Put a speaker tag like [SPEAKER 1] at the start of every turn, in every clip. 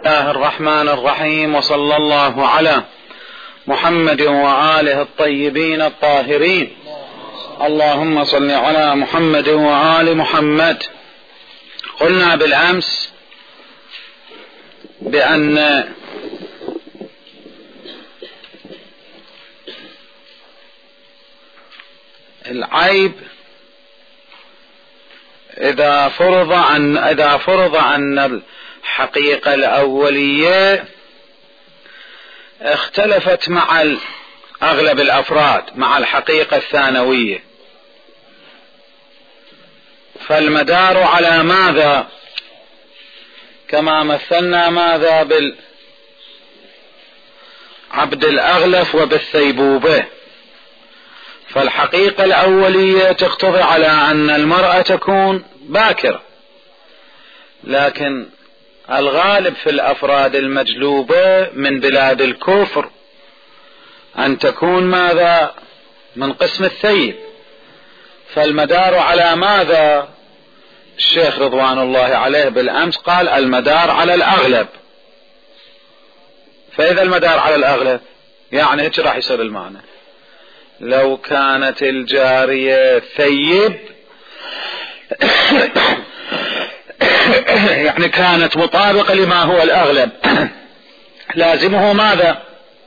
[SPEAKER 1] الله الرحمن الرحيم، وصلى الله على محمد وآله الطيبين الطاهرين. اللهم صل على محمد وآل محمد. قلنا بالأمس بأن العيب إذا فرض أن الحقيقة الأولية اختلفت مع أغلب الأفراد مع الحقيقة الثانوية، فالمدار على ماذا؟ كما مثلنا ماذا بالعبد الأغلف وبالثيبوبة. فالحقيقة الأولية تقتضي على أن المرأة تكون باكرة، لكن الغالب في الأفراد المجلوبة من بلاد الكفر أن تكون ماذا؟ من قسم الثيب. فالمدار على ماذا؟ الشيخ رضوان الله عليه بالأمس قال المدار على الأغلب. فإذا المدار على الأغلب يعني ايش راح يصير المعنى؟ لو كانت الجارية ثيب يعني كانت مطابقة لما هو الأغلب، لازمه ماذا؟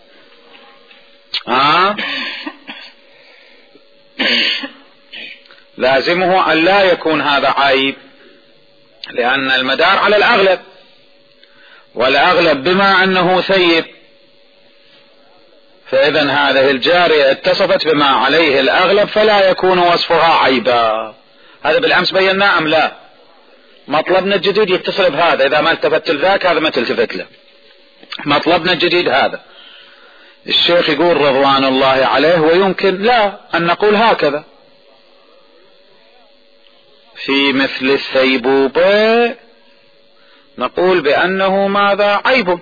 [SPEAKER 1] لازمه أن لا يكون هذا عيب، لأن المدار على الأغلب، والأغلب بما أنه ثيب، فإذا هذه الجارية اتصفت بما عليه الأغلب فلا يكون وصفها عيبا. هذا بالأمس بينا أم لا؟ مطلبنا الجديد يتصل بهذا، إذا ما التفت لذاك هذا ما تلتفت له. مطلبنا الجديد هذا. الشيخ يقول رضوان الله عليه ويمكن لا أن نقول هكذا في مثل الثيبوبة، نقول بأنه ماذا؟ عيب،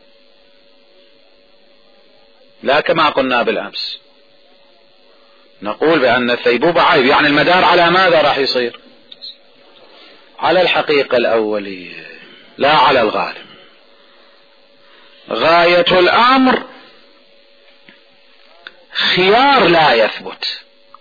[SPEAKER 1] لا كما قلنا بالأمس. نقول بأن الثيبوبة عيب، يعني المدار على ماذا راح يصير؟ على الحقيقة الأولية لا على الغالب. غاية الأمر خيار لا يثبت،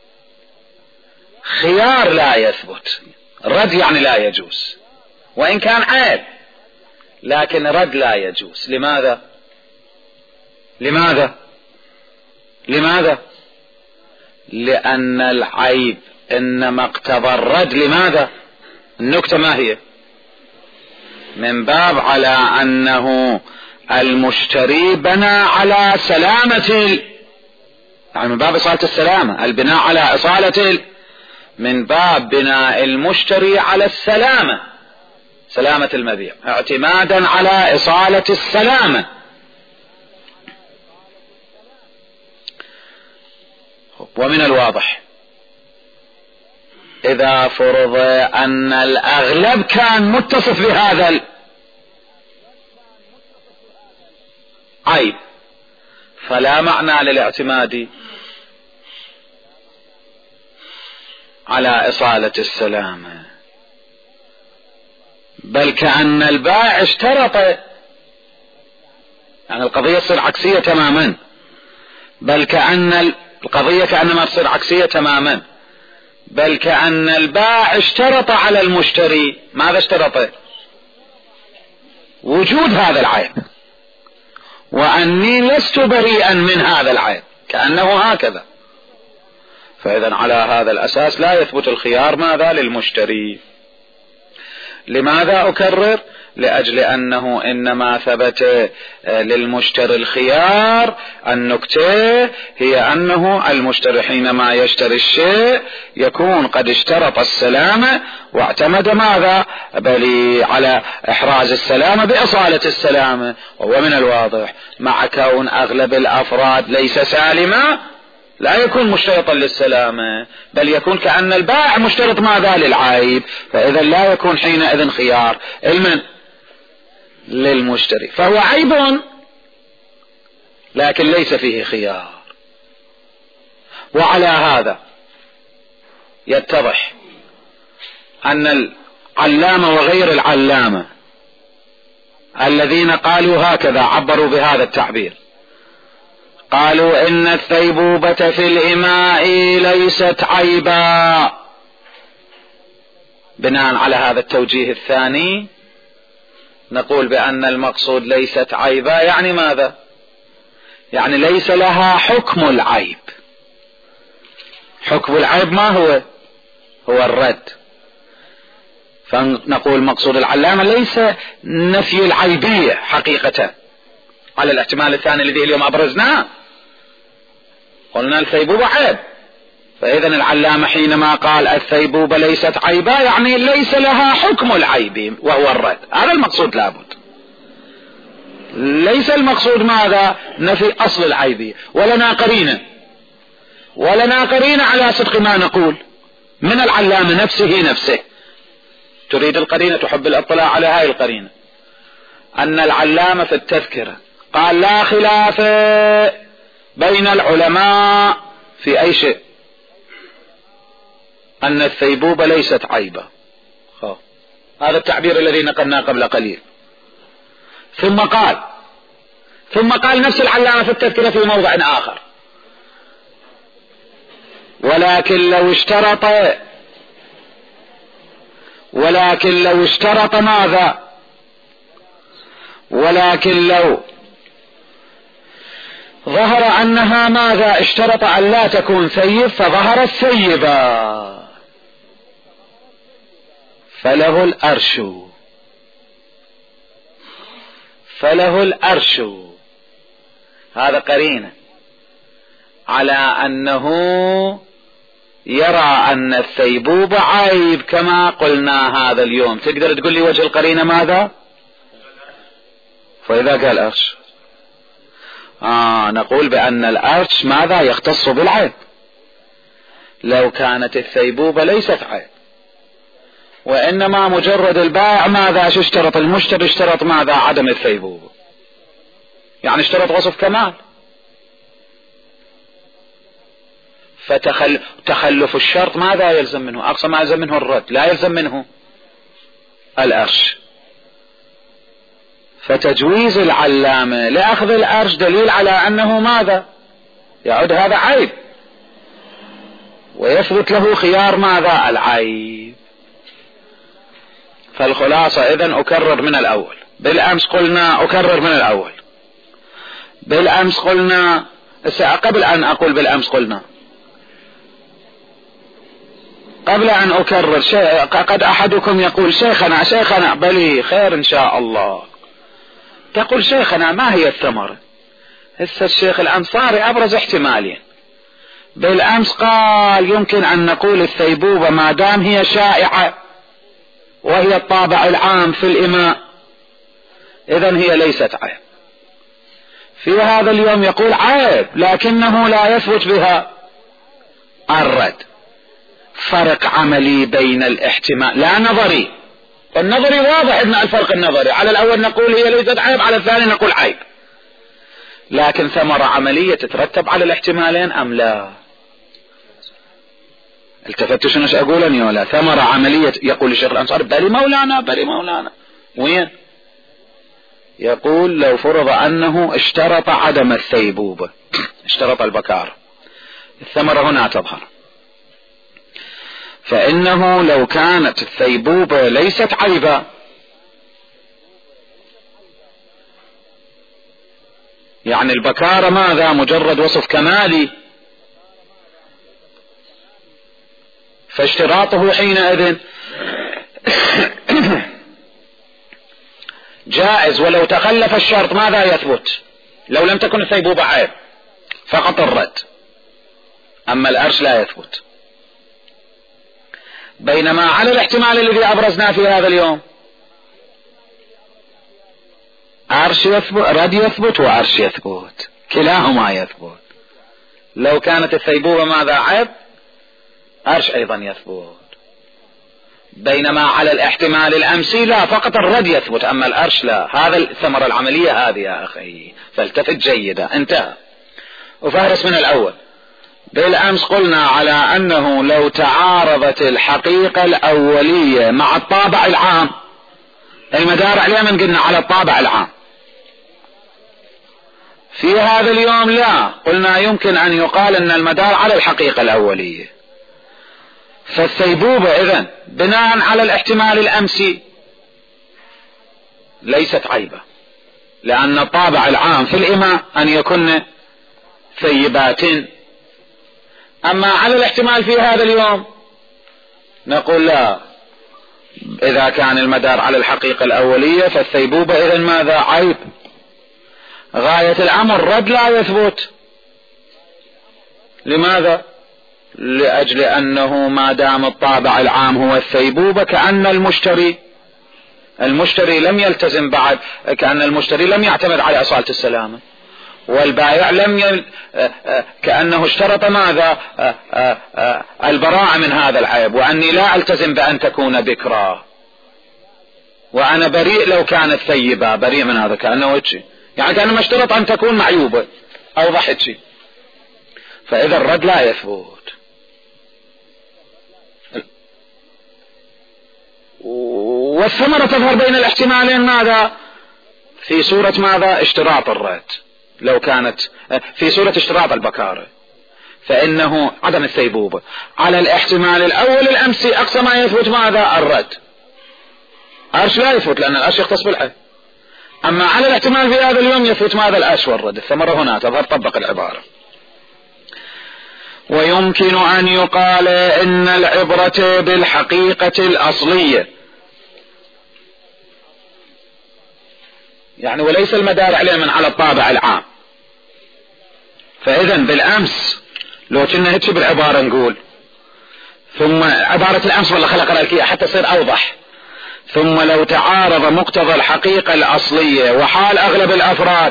[SPEAKER 1] خيار لا يثبت، رد يعني لا يجوز، وإن كان عيب لكن رد لا يجوز. لماذا؟ لماذا؟ لماذا؟ لأن العيب إنما اقتضى الرد. لماذا؟ النكتة ما هي؟ من باب على أنه المشتري بنى على سلامة، يعني من باب إصالة السلامة، البناء على إصالة، من باب بناء المشتري على السلامة، سلامة المبيع، اعتمادا على إصالة السلامة. ومن الواضح إذا فرض أن الأغلب كان متصف بهذا العيب فلا معنى للاعتماد على إصالة السلامة، بل كأن البائع اشترط، يعني القضية تصير عكسية تماما، بل كأن القضية كأنما تصير عكسية تماما، بل كأن البائع اشترط على المشتري. ماذا اشترط؟ وجود هذا العيب، وأني لست بريئا من هذا العيب، كأنه هكذا. فإذا على هذا الأساس لا يثبت الخيار ماذا؟ للمشتري. لماذا أكرر؟ لأجل أنه إنما ثبت للمشتري الخيار. النكتة هي أنه المشتري حينما يشتري الشيء يكون قد اشترط السلامة واعتمد ماذا؟ بل على إحراز السلامة بإصالة السلامة. وهو من الواضح مع كون أغلب الأفراد ليس سالما لا يكون مشترطا للسلامة، بل يكون كأن البائع مشترط ماذا؟ للعيب. فإذا لا يكون حينئذ خيار للمشتري، فهو عيب لكن ليس فيه خيار. وعلى هذا يتضح أن العلامة وغير العلامة الذين قالوا هكذا عبروا بهذا التعبير، قالوا إن الثيبوبة في الإماء ليست عيبا. بناء على هذا التوجيه الثاني نقول بأن المقصود ليست عيبا، يعني ماذا؟ يعني ليس لها حكم العيب. حكم العيب ما هو؟ هو الرد. فنقول مقصود العلامة ليس نفي العيبية حقيقة على الاحتمال الثاني الذي اليوم أبرزناه، قلنا الثيبوبة عيب، فإذن العلامة حينما قال الثيبوبة ليست عيبا يعني ليس لها حكم العيب وهو الرد. هذا المقصود لابد، ليس المقصود ماذا؟ نفي أصل العيبية. ولنا قرينة على صدق ما نقول من العلامة نفسه. تريد القرينة، تحب الاطلاع على هاي القرينة، أن العلامة في التذكرة قال لا خلاف بين العلماء في أي شيء أن الثيبوبة ليست عيبة. هذا التعبير الذي نقلناه قبل قليل. ثم قال نفس العلامة في التذكرة في موضع آخر ولكن لو اشترط ماذا؟ ولكن لو ظهر أنها ماذا؟ اشترط أن لا تكون ثيب فظهر الثيبة فله الأرش. هذا قرينة على أنه يرى أن الثيبوبة عيب كما قلنا هذا اليوم. تقدر تقول لي وجه القرينة ماذا؟ فإذا قال أرش نقول بأن الأرش ماذا؟ يختص بالعيب. لو كانت الثيبوبة ليست عيب وإنما مجرد البائع ماذا؟ شو اشترط المشتري؟ اشترط ماذا؟ عدم الثيبوبة، يعني اشترط وصف كمال. فتخلف الشرط ماذا يلزم منه؟ أقصى ما يلزم منه الرد، لا يلزم منه الأرش. فتجويز العلامة لأخذ الأرش دليل على أنه ماذا؟ يعود هذا عيب ويثبت له خيار ماذا؟ العيب. فالخلاصة إذن أكرر من الأول. بالأمس قلنا قبل أن أقول بالأمس قلنا قبل أن أكرر قد أحدكم يقول شيخنا بلي خير إن شاء الله، تقول شيخنا ما هي الثمرة؟ هسه الشيخ الأنصاري أبرز احتمالين. بالأمس قال يمكن أن نقول الثيبوبة ما دام هي شائعة وهي الطابع العام في الإماء إذن هي ليست عيب. في هذا اليوم يقول عيب لكنه لا يثبت بها الرد. فرق عملي بين الاحتمال لا نظري. النظري واضح ان الفرق النظري، على الأول نقول هي ليست عيب، على الثاني نقول عيب، لكن ثمرة عملية تترتب على الاحتمالين أم لا؟ التفتوا شنو أقول ولا ثمرة عملية؟ يقول الشيخ الأنصاري بلي مولانا وين؟ يقول لو فرض أنه اشترط عدم الثيبوبة، اشترط البكار، الثمرة هنا تظهر. فإنه لو كانت الثيبوبة ليست عيبا يعني البكارة ماذا؟ مجرد وصف كمالي، فاشتراطه حينئذ جائز. ولو تخلف الشرط ماذا يثبت؟ لو لم تكن الثيبوبة عيب فقط الرد، أما الأرش لا يثبت. بينما على الاحتمال الذي أبرزناه في هذا اليوم أرش يثبت، رد يثبت وأرش يثبت، كلاهما يثبت. لو كانت الثيبوبة ماذا؟ عيب، أرش أيضا يثبت. بينما على الاحتمال الأمسي لا، فقط الرد يثبت أما الأرش لا. هذا الثمرة العملية هذه يا أخي، فالتفت جيدا. انتهى وفهرس من الأول. بالأمس قلنا على أنه لو تعارضت الحقيقة الأولية مع الطابع العام المدار عليه من قلنا على الطابع العام. في هذا اليوم لا، قلنا يمكن أن يقال أن المدار على الحقيقة الأولية. فالثيبوبة إذن بناء على الاحتمال الأمسي ليست عيبة، لأن الطابع العام في الإماء أن يكون ثيبات. أما على الاحتمال في هذا اليوم نقول لا، إذا كان المدار على الحقيقة الأولية فالثيبوبة إذن ماذا؟ عيب. غاية الأمر رد لا يثبت. لماذا؟ لأجل أنه ما دام الطابع العام هو الثيبوبة كأن المشتري لم يلتزم بعد، كأن المشتري لم يعتمد على أصالة السلامة، والبائع كأنه اشترط ماذا؟ البراءة من هذا العيب، وأني لا ألتزم بأن تكون بكرا، وأنا بريء لو كانت ثيبة، بريء من هذا، كأنه هيك، يعني كأنه ما اشترط أن تكون معيوبة أو ضحك. فإذا الرد لا يثبت. والثمرة تظهر بين الاحتمالين ماذا؟ في صورة ماذا؟ اشتراط الرد. لو كانت في صورة اشتراط البكارة فإنه عدم الثيبوبة على الاحتمال الأول الأمسي أقصى ما يثبت ماذا؟ الرد. أرش لا يثبت لأن الأرش يختص بالحي. أما على الاحتمال في هذا اليوم يثبت ماذا؟ الأرش والرد. الثمرة هنا تظهر، طبق العبارة. ويمكن أن يقال إن العبرة بالحقيقة الأصلية، يعني وليس المدار عليه من على الطابع العام. فإذا بالأمس لو كنا هيك بالعبارة نقول، ثم عبارة الأمس والله خلق الألكية حتى تصير أوضح، ثم لو تعارض مقتضى الحقيقة الأصلية وحال أغلب الأفراد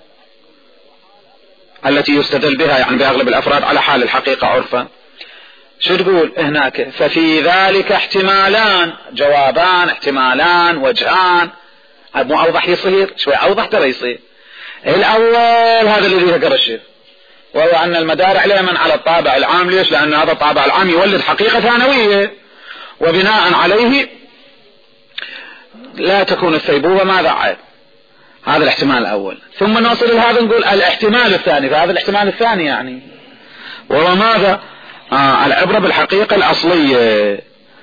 [SPEAKER 1] التي يستدل بها، يعني بأغلب الأفراد على حال الحقيقة عرفا، شو تقول هناك؟ ففي ذلك احتمالان، جوابان، احتمالان، وجهان. مو أوضح يصير؟ شوي أوضح ترى يصير. الأول هذا الذي ذكر الشيخ، وهو أن المدار عليه من على الطابع العام. ليش؟ لأن هذا الطابع العام يولد حقيقة ثانوية، وبناء عليه لا تكون الثيبوبة ماذا؟ عيب. هذا الاحتمال الأول. ثم نوصل لهذا نقول الاحتمال الثاني، فهذا الاحتمال الثاني يعني وهو ماذا؟ العبرة بالحقيقة الأصلية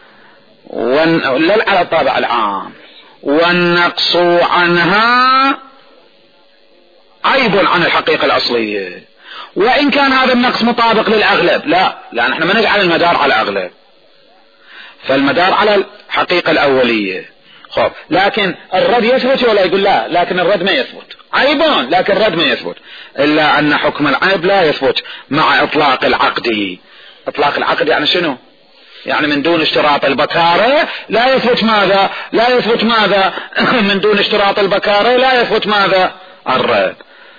[SPEAKER 1] لا على الطابع العام، والنقص عنها عيب عن الحقيقة الأصلية، وإن كان هذا النقص مطابق للأغلب. لا، لأن احنا ما نجعل المدار على الأغلب، فالمدار على الحقيقة الأولية. خب، لكن الرد يثبت ولا يقول لا؟ لكن الرد ما يثبت. عيبان لكن الرد ما يثبت، إلا أن حكم العيب لا يثبت مع إطلاق العقد. إطلاق العقد يعني شنو؟ يعني من دون اشتراط البكارة لا يثبت ماذا؟ لا يثبت ماذا؟ من دون اشتراط البكارة لا يثبت ماذا؟ الرد.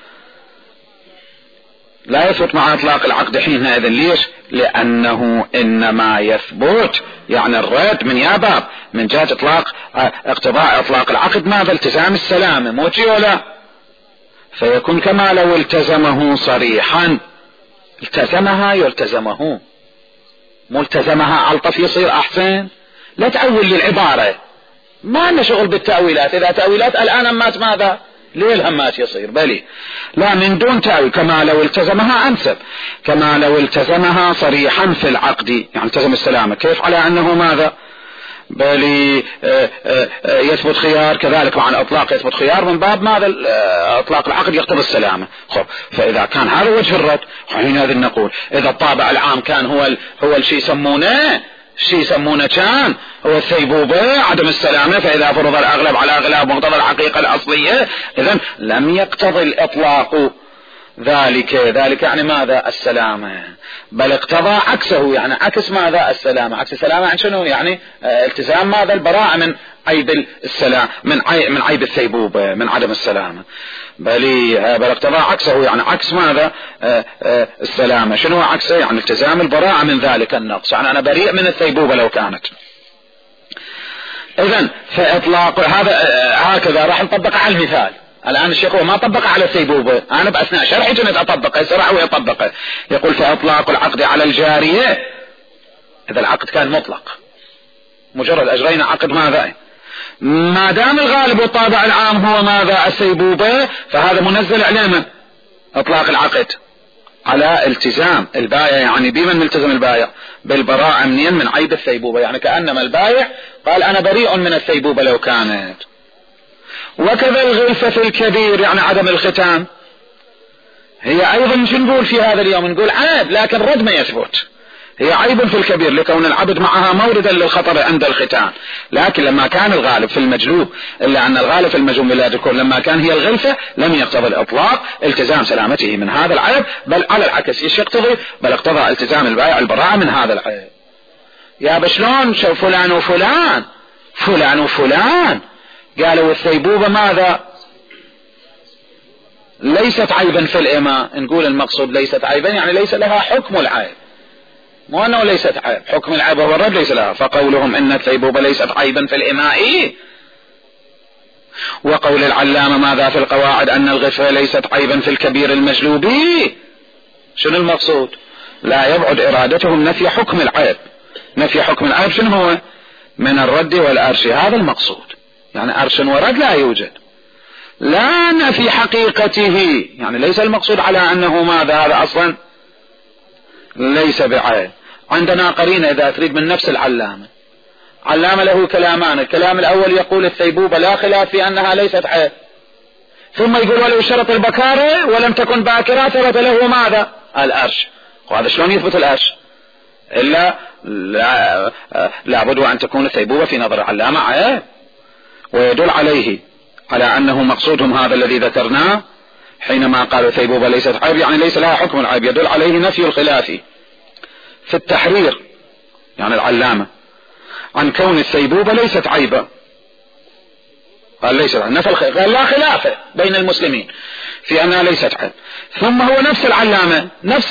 [SPEAKER 1] لا يثبت مع اطلاق العقد حينئذ. ليش؟ لانه انما يثبت يعني الرد من ياباب من جهة اطلاق اقتضاء اطلاق العقد ماذا؟ التزام السلامة، مو شي ولا؟ فيكون كما لو التزمه صريحا. التزمها يلتزمه، ملتزمها ألطف يصير أحسن. لا تأول للعبارة، ما لنا شغل بالتأويلات. إذا تأويلات الآن همات ماذا؟ ليه الهمات يصير؟ بلي لا، من دون تأويل. كما لو التزمها أنسب، كما لو التزمها صريحا في العقد، يعني التزم السلامة. كيف؟ على أنه ماذا؟ بل يثبت خيار، كذلك مع الأطلاق يثبت خيار من باب ماذا؟ أطلاق العقد يقتضي السلامة. خب، فإذا كان هذا وجه الرد حينئذ نقول إذا الطابع العام كان هو الشيء يسمونه كان هو الثيبوبة عدم السلامة، فإذا فرض الأغلب على أغلب مقتضى الحقيقة الأصلية إذن لم يقتضي الإطلاق ذلك يعني ماذا؟ السلامة، بل اقتضى عكسه، يعني عكس ماذا؟ السلامة. عكس السلامة عن شنو؟ يعني التزام ماذا؟ البراءة من عيب السلام، من عيب الثيبوبة، من عدم السلامة. بل اقتضى عكسه، يعني عكس ماذا؟ السلامة. شنو عكسه؟ يعني التزام البراءة من ذلك النقص، يعني أنا بريء من الثيبوبة لو كانت. إذن فإطلاق هذا هكذا راح نطبق على المثال. الآن الشيخ هو ما طبق على الثيبوبة، أنا بأثناء شرحي كنت أطبقه، سرعه ويطبقه. يقول فإطلاق العقد على الجارية إذا العقد كان مطلق، مجرد أجرينا عقد ماذا؟ ما دام الغالب والطابع العام هو ماذا؟ السيبوبة، فهذا منزل عليه من اطلاق العقد على التزام البائع. يعني بمن ملتزم البائع؟ بالبراءة منين؟ من عيب الثيبوبة. يعني كأنما البائع قال انا بريء من الثيبوبة لو كانت. وكذا الغلفة في الكبير، يعني عدم الختان، هي ايضا شو نقول في هذا اليوم؟ نقول عيب لكن رد ما يثبت، هي عيب في الكبير لكون العبد معها موردا للخطر عند الختان. لكن لما كان الغالب في المجلوب، إلا أن الغالب في المجلوب لا تكون، لما كان هي الغلفة لم يقتضي الإطلاق التزام سلامته من هذا العيب، بل على العكس ايش يقتضي؟ بل اقتضى التزام البائع البراءة من هذا العيب. يا بشلون شوف فلان وفلان، فلان وفلان قالوا الثيبوبة ماذا؟ ليست عيبا في الإماء. نقول المقصود ليست عيبا يعني ليس لها حكم العيب، مو أنه ليست عيب، حكم العيب هو الرد ليس لها. فقولهم إن الثيبوبة ليست عيبا في الإماء، وقول العلامة ماذا في القواعد أن الغفة ليست عيبا في الكبير المجلوب، شنو المقصود؟ لا يبعد إرادتهم نفي حكم العيب. نفي حكم العيب شنو هو؟ من الرد والأرش، هذا المقصود. يعني أرش ورد لا يوجد، لا نفي حقيقته. يعني ليس المقصود على أنه ماذا؟ هذا أصلا ليس بعيب. عندنا قرينة إذا تريد من نفس العلامة، علامة له كلامان، الكلام الأول يقول الثيبوبة لا خلاف في أنها ليست عيب، ثم يقول ولو شرط البكارة ولم تكن باكرة ثبت له ماذا؟ الأرش. وهذا شلون يثبت الأرش؟ إلا لابد أن تكون الثيبوبة في نظر العلامة عيب. ويدل عليه على أنه مقصودهم هذا الذي ذكرناه حينما قالوا الثيبوبة ليست عيب، يعني ليس لها حكم العيب. يدل عليه نفي الخلاف في التحرير، يعني العلامة، عن كون الثيبوبة ليست عيبة. قال ليست عيب، قال لا خلاف بين المسلمين في أنها ليست عيب. ثم هو نفس العلامة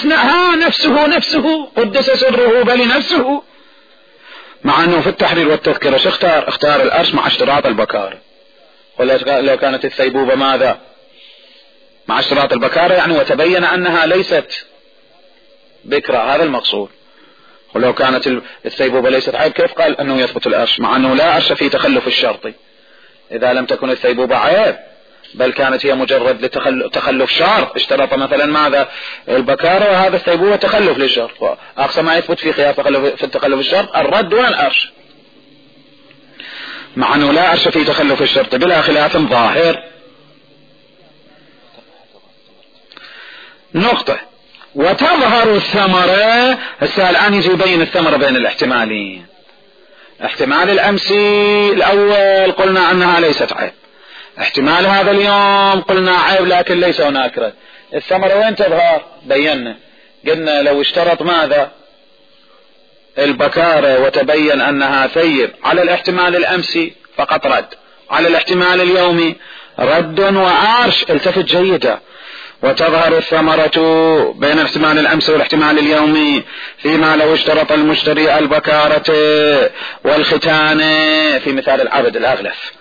[SPEAKER 1] نفسه قدس سره بل نفسه، مع أنه في التحرير والتذكرة شو اختار الأرش مع اشتراط البكارة. لو كانت الثيبوبة ماذا؟ مع اشتراط البكارة، يعني وتبين أنها ليست بكرة، هذا المقصود. ولو كانت الثيبوبة ليست عيب كيف قال أنه يثبت الأرش؟ مع أنه لا أرش في تخلف الشرطي إذا لم تكن الثيبوبة عيب، بل كانت هي مجرد تخلف شرط. اشترط مثلا ماذا؟ البكارة، وهذا الثيبوبة تخلف للشرط. أقصى ما يثبت في خيار في التخلف الشرط الرد والأرش، مع أنه لا أرش في تخلف الشرط بلا خلاف ظاهر. نقطة. وتظهر الثمرة. هسه الآن يجي يبين الثمرة بين الاحتمالين. احتمال الأمسي الأول قلنا أنها ليست عيب، احتمال هذا اليوم قلنا عيب لكن ليس هناك رد. الثمرة وين تظهر؟ بينا قلنا لو اشترط ماذا؟ البكارة وتبين أنها ثيب على الاحتمال الأمسي فقط رد، على الاحتمال اليومي رد وعرش. التفت جيدا. وتظهر الثمرة بين الاحتمال الأمسي والاحتمال اليومي فيما لو اشترط المشتري البكارة والختان في مثال العبد الأغلف،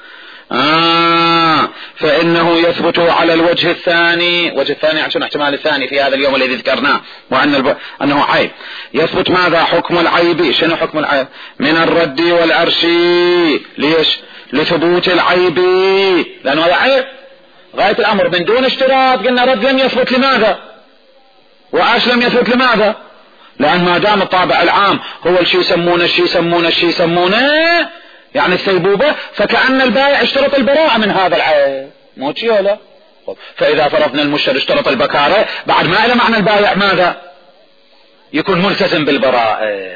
[SPEAKER 1] فإنه يثبت على الوجه الثاني. وجه الثاني عشان احتمال الثاني في هذا اليوم الذي ذكرناه، أنه عيب. يثبت ماذا؟ حكم العيب. شنو حكم العيب؟ من الرد والأرش. ليش؟ لثبوت العيب، لأنه هذا عيب غاية الأمر من دون اشتراط. قلنا رد لم يثبت لماذا؟ وعاش لم يثبت لماذا؟ لأن ما دام الطابع العام هو الشيء يسمونه يعني الثيبوبة، فكأن البائع اشترط البراءة من هذا العيب، مو شيء ولا؟ فإذا فرضنا المشتري اشترط البكارة، بعد ما إلى معنى البائع ماذا؟ يكون ملتزم بالبراءة.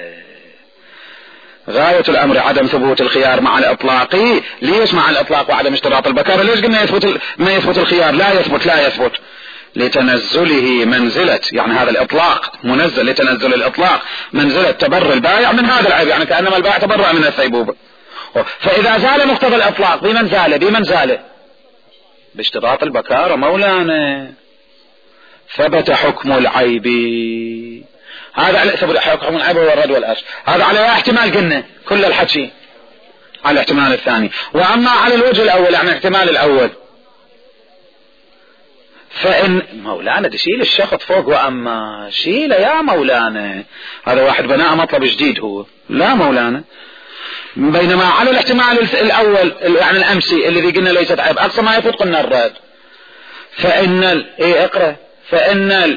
[SPEAKER 1] غاية الأمر عدم ثبوت الخيار مع الإطلاق. ليش مع الإطلاق وعدم اشتراط البكارة؟ ليش قلنا ما يثبت الخيار؟ لا يثبت لتنزله منزلة، يعني هذا الإطلاق منزل لتنزل الإطلاق منزلة تبرر البائع من هذا العيب، يعني كأنما البائع تبرأ من الثيبوبة. فإذا زال مقتضى الإطلاق بمن زال؟ باشتراط البكارة مولانا، ثبت حكم العيب. هذا ثبت حكم العيب هو الرد والأرش. هذا على احتمال قلنا كل الحكي على الاحتمال الثاني. وأما على الوجه الأول يعني الاحتمال الأول، فإن مولانا تشيل الشخط فوق، وأما شيله يا مولانا، هذا واحد بناء مطلب جديد هو. لا مولانا، بينما على الاحتمال الأول يعني الأمسي الذي قلنا ليست عيب أقصى ما يفوت قلنا الرد. فإن اقرأ. فإن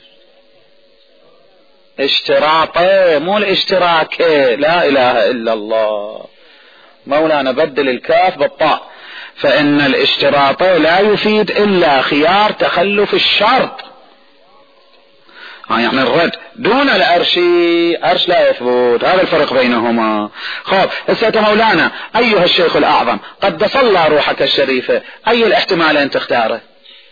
[SPEAKER 1] الاشتراط مو الاشتراك، لا إله إلا الله مولانا بدل الكاف بالطاء. فإن الاشتراط لا يفيد إلا خيار تخلف الشرط، يعني الرد دون الأرشي. أرش لا يثبت، هذا الفرق بينهما. خب هسه مولانا أيها الشيخ الأعظم قدس الله روحك الشريفة، أي الاحتمالين تختاره؟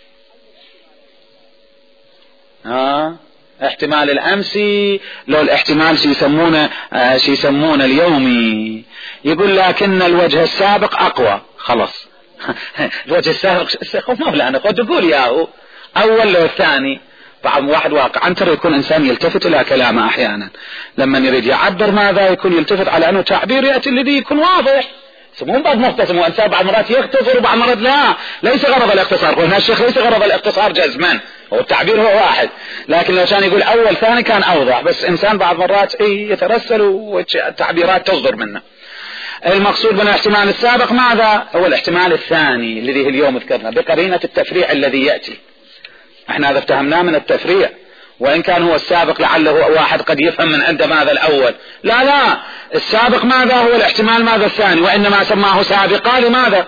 [SPEAKER 1] احتمال الأمسي لو الاحتمال شي يسمونه اليومي. يقول لكن الوجه السابق أقوى. خلاص الوجه السابق مولانا قد تقول ياهو أول لو الثاني. بعض واحد واقعا ترى يكون إنسان يلتفت إلى كلامه أحيانا لما يريد يعبر ماذا يكون يلتفت على أنه تعبير يأتي الذي يكون واضح. مو بعض مختصر، مو إنسان بعض مرات يختصر وبعض مرات لا، ليس غرض الاختصار. قلنا الشيخ ليس غرض الاختصار جزما، هو التعبير هو واحد، لكن لو كان يقول أول ثاني كان أوضح. بس إنسان بعض مرات يترسل والتعبيرات تصدر منه. المقصود من الاحتمال السابق ماذا؟ هو الاحتمال الثاني الذي اليوم ذكرنا بقرينة التفريع الذي يأتي. احنا هذا افتهمناه من التفريع، وإن كان هو السابق لعله واحد قد يفهم من عنده ماذا الأول. لا السابق ماذا هو الاحتمال ماذا الثاني، وإنما سماه سابقا. لماذا؟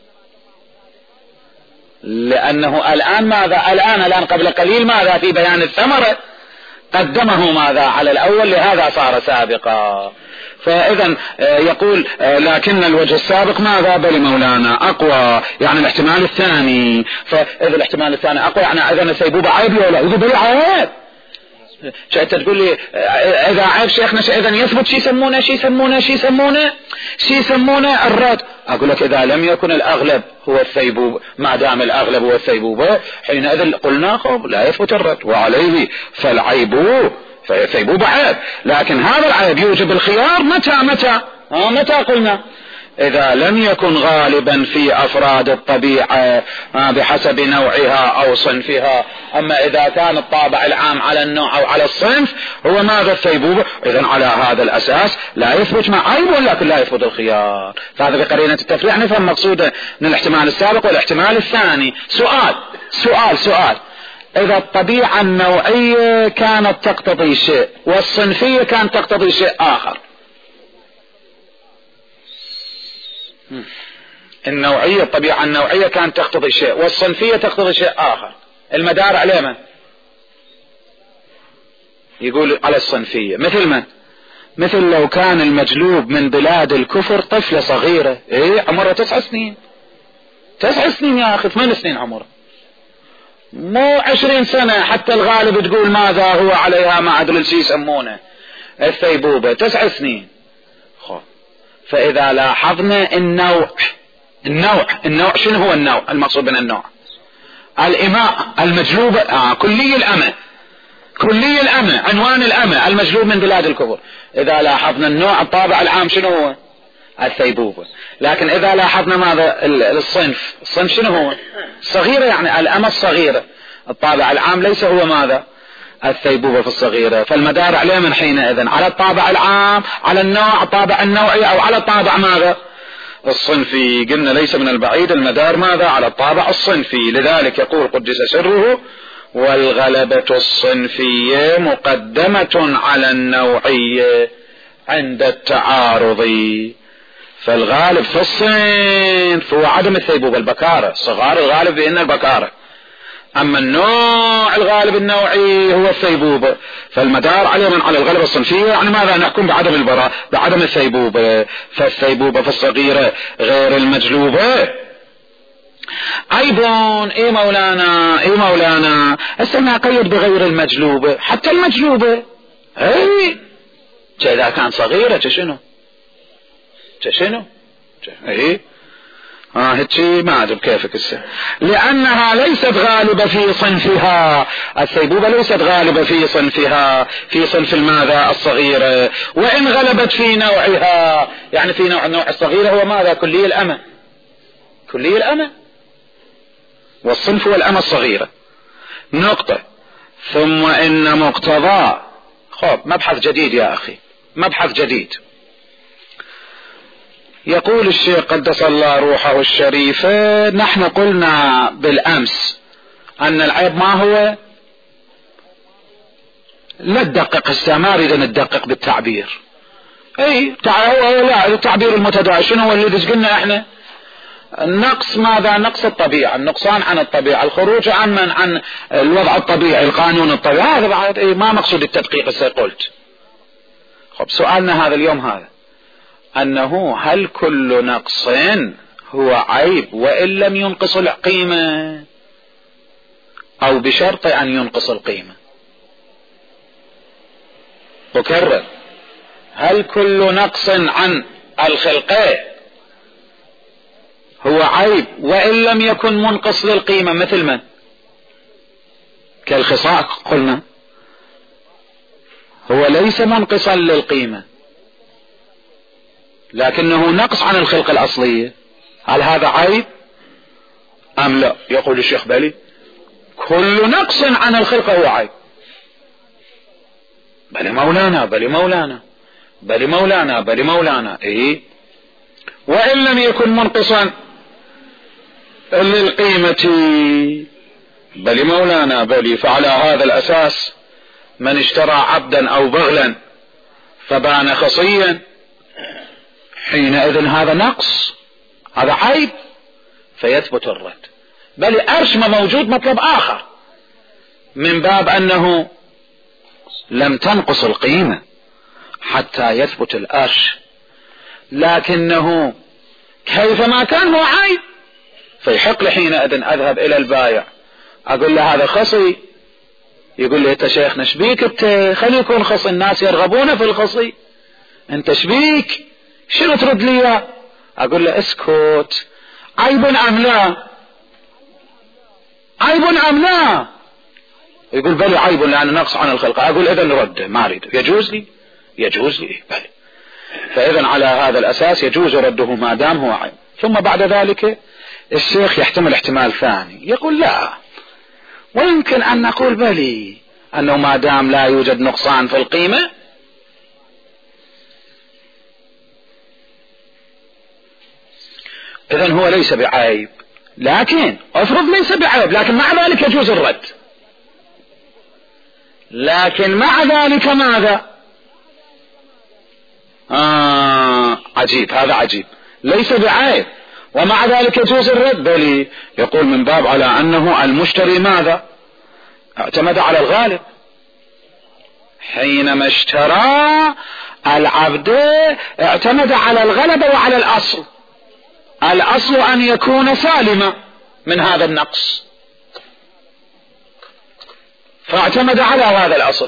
[SPEAKER 1] لأنه الآن ماذا؟ الآن قبل قليل ماذا في بيان الثمرة قدمه ماذا على الأول، لهذا صار سابقا. فإذا يقول لكن الوجه السابق ماذا؟ بل مولانا أقوى، يعني الاحتمال الثاني. فإذا الاحتمال الثاني أقوى يعني إذا السيبوبة عيب ولا يقول بل عيب. انت تقول لي اذا عيب شيخنا اذا يثبت شي يسمونه الرد. اقول لك اذا لم يكن الاغلب هو الثيبوبة، ما دام الاغلب هو الثيبوبة حينئذ قلنا لا يثبت الرد، وعليه فالعيب فالثيبوبة عيب. لكن هذا العيب يوجب الخيار متى قلنا إذا لم يكن غالبا في أفراد الطبيعة بحسب نوعها أو صنفها. أما إذا كان الطابع العام على النوع أو على الصنف هو ماذا؟ الثيبوبة. إذن على هذا الأساس لا يثبت مع عيب، ولكن لا يثبت الخيار. فهذا بقرينة التفريع نفهم مقصوده من الاحتمال السابق والاحتمال الثاني. سؤال إذا الطبيعة النوعية كانت تقتضي شيء والصنفية كانت تقتضي شيء آخر، الطبيعة النوعية كانت تقتضي شيء والصنفية تقتضي شيء آخر، المدار عليه من؟ يقول على الصنفية. مثل لو كان المجلوب من بلاد الكفر طفلة صغيرة عمرها 9 سنين. 9 سنين يا أخي، 8 سنين عمرها، مو 20 سنة. حتى الغالب تقول ماذا هو عليها ما أدري شيء يسمونه الثيبوبة، 9 سنين. فإذا لاحظنا النوع شنو هو النوع المقصود من النوع؟ الإماء المجلوبة كلي الأمة عنوان الأمة المجلوب من بلاد الكفر. إذا لاحظنا النوع الطابع العام شنو هو؟ الثيبوبة. لكن إذا لاحظنا ماذا الصنف شنو هو؟ صغيرة، يعني الأمة الصغيرة. الطابع العام ليس هو ماذا؟ الثيبوبة في الصغيرة. فالمدار عليه من حينئذ على الطابع العام، على النوع الطابع النوعي، أو على الطابع ماذا؟ الصنفي. قلنا ليس من البعيد المدار ماذا؟ على الطابع الصنفي. لذلك يقول قدس سره والغلبة الصنفية مقدمة على النوعية عند التعارض. فالغالب في الصنف هو عدم الثيبوبة، البكارة، الصغار الغالب بأن البكارة. أما النوع الغالب النوعي هو الثيبوبة. فالمدار عليه من على الغلبة الصنفية، يعني ماذا؟ نحكم بعدم البراء، بعدم الثيبوبة. فالثيبوبة في الصغيرة غير المجلوبة أيضا. مولانا استنى قيد بغير المجلوبة، حتى المجلوبة إذا كان صغيرة شنو هتشي ما أدري كيفك لأنها ليست غالبة في صنفها. الثيبوبة ليست غالبة في صنفها، في صنف الماذا؟ الصغيرة. وإن غلبت في نوعها، يعني في النوع الصغيرة هو ماذا؟ كلي الأمة والصنف والأمة الصغيرة. نقطة. ثم إن مقتضى مبحث جديد يا أخي، مبحث جديد. يقول الشيخ قدس الله روحه الشريفة: نحن قلنا بالأمس أن العيب ما هو، لا تدقق هسه، ما اريد ان ندقق بالتعبير. اي لا، التعبير المتداول شنو هو اللي قلنا احنا؟ النقص ماذا؟ نقص الطبيعة، النقصان عن الطبيعة، الخروج عن الوضع الطبيعي، القانون الطبيعي. هذا بعد ما مقصود التدقيق هسه قلت. خب سؤالنا هذا اليوم هذا انه هل كل نقص هو عيب وان لم ينقص القيمة، او بشرط ان ينقص القيمة؟ أكرر: هل كل نقص عن الخلقة هو عيب وإن لم يكن منقص للقيمة؟ مثل من؟ كالخصاء قلنا هو ليس منقصا للقيمة لكنه نقص عن الخلقة الأصلية. هل هذا عيب أم لا؟ يقول الشيخ: بلي، كل نقص عن الخلقة هو عيب. بل مولانا، بل مولانا، بل مولانا، بل مولانا. ايه، وان لم يكن منقصا للقيمة. بل مولانا، بل. فعلى هذا الاساس من اشترى عبدا او بغلا فبان خصيا، حينئذ هذا نقص، هذا عيب، فيثبت الرد. بل ارشم موجود مطلب اخر من باب انه لم تنقص القيمة حتى يثبت الأرش، لكنه كيفما كان هو عيب، فيحق لي حينئذ أذهب إلى البائع أقول له هذا خصي، يقول لي: أنت شيخنا شبيك أنت؟ خلي يكون خصي، الناس يرغبون في الخصي، أنت شبيك؟ شنو ترد لي؟ أقول له: اسكت، عيب أم لا؟ عيب أم لا؟ يقول: بلي عيب لأنه نقص عن الخلقة. أقول: إذن رد، ما أريد. يجوز لي؟ يجوز لي، بلي. فإذن على هذا الأساس يجوز رده ما دام هو عيب. ثم بعد ذلك الشيخ يحتمل احتمال ثاني، يقول: لا، ويمكن أن نقول بلي، أنه ما دام لا يوجد نقصان في القيمة إذن هو ليس بعيب. لكن أفرض ليس بعيب، لكن مع ذلك يجوز الرد. لكن مع ذلك ماذا؟ عجيب، هذا عجيب، ليس بعيب ومع ذلك يجوز الرد. بل يقول من باب على أنه المشتري ماذا؟ اعتمد على الغالب. حينما اشترى العبد اعتمد على الغلبة وعلى الأصل. الأصل أن يكون سالما من هذا النقص، فاعتمد على هذا الأصل،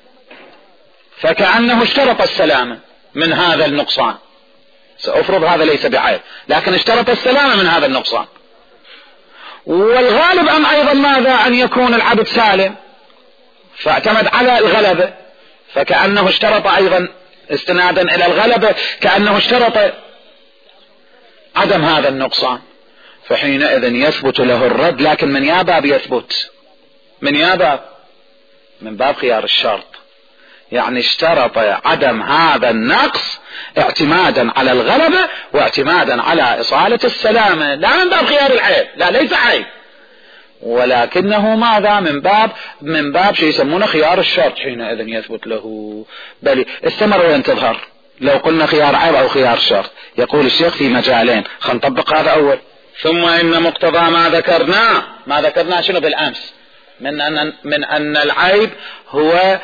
[SPEAKER 1] فكأنه اشترط السلامة من هذا النقصان. سأفرض هذا ليس بعيب، لكن اشترط السلامة من هذا النقصان. والغالب أم أيضا ماذا؟ أن يكون العبد سالم، فاعتمد على الغلبة، فكأنه اشترط أيضا استنادا إلى الغلبة، كأنه اشترط عدم هذا النقصان. فحينئذ يثبت له الرد. لكن من يا باب يثبت؟ من يا باب؟ من باب خيار الشرط، يعني اشترط عدم هذا النقص اعتمادا على الغلبة واعتمادا على إصالة السلامة، لا من باب خيار العيب، لا ليس عيب، ولكنه ماذا؟ من باب شيء يسمونه خيار الشرط. حينئذ يثبت له. بل استمر وين تظهر لو قلنا خيار عيب أو خيار شرط. يقول الشيخ في مجالين، خلينا نطبق هذا أول. ثم إن مقتضى ما ذكرناه شنو بالأمس من أن العيب هو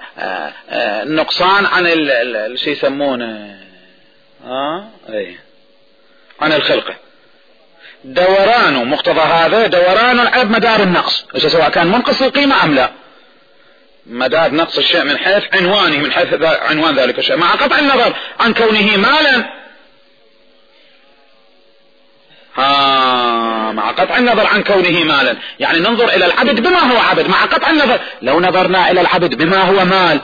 [SPEAKER 1] نقصان عن شيء يسمونه عن الخلقة. دوران مقتضى هذا، دوران العيب مدار النقص، سواء كان منقص القيمة أم لا، مدار نقص الشيء من حيث عنوانه، من حيث عنوان ذلك الشيء، مع قطع النظر عن كونه مالا. مع قطع النظر عن كونه مالا، يعني ننظر إلى العبد بما هو عبد، مع قطع النظر. لو نظرنا إلى العبد بما هو مال،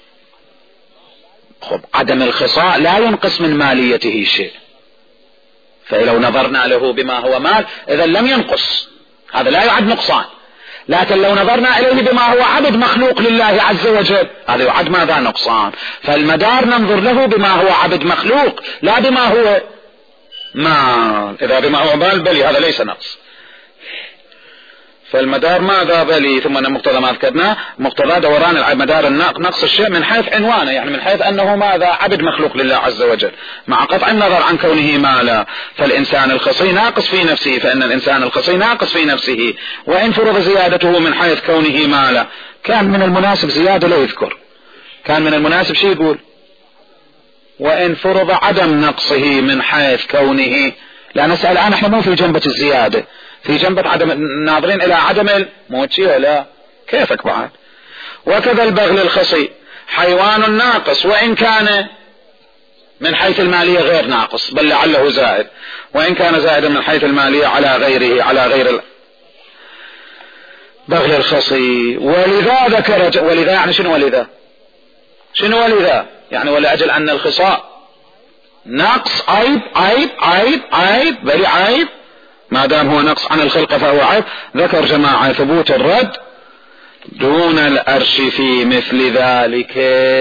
[SPEAKER 1] خب عدم الخصاء لا ينقص من ماليته شيء، فلو نظرنا له بما هو مال إذا لم ينقص، هذا لا يعد نقصان. لكن لو نظرنا إليه بما هو عبد مخلوق لله عز وجل، هذا يعد ماذا؟ نقصان. فالمدار ننظر له بما هو عبد مخلوق، لا بما هو مال. إذا بما هو مال بلي هذا ليس نقص. فالمدار ماذا بلي ثم مقتضى ما ذكرناه مقتضى دوران مدار نقص الشيء من حيث عنوانه، يعني من حيث أنه ماذا عبد مخلوق لله عز وجل، مع قطع النظر عن كونه مالا. فالإنسان الخصي ناقص في نفسه، فإن الإنسان الخصي ناقص في نفسه، وإن فرض زيادته من حيث كونه مالا كان من المناسب زيادة لا يذكر، كان من المناسب شيء يقول وإن فرض عدم نقصه من حيث كونه. لا نسأل الآن احنا مو في جنبة الزيادة، في جنبة عدم، ناظرين إلى عدم الموت لا كيفك بعد. وكذا البغل الخصي حيوان ناقص وإن كان من حيث المالية غير ناقص بل لعله زائد، وإن كان زائدا من حيث المالية على غيره، على غير بغل الخصي. ولذا ذكر، ولذا يعني شنو ولذا؟ شنو ولذا؟ يعني ولأجل أن الخصاء نقص عيب عيب عيب عيب بل عيب، ما دام هو نقص عن الخلقة فهو عيب. ذكر جماعة ثبوت الرد دون الأرش في مثل ذلك.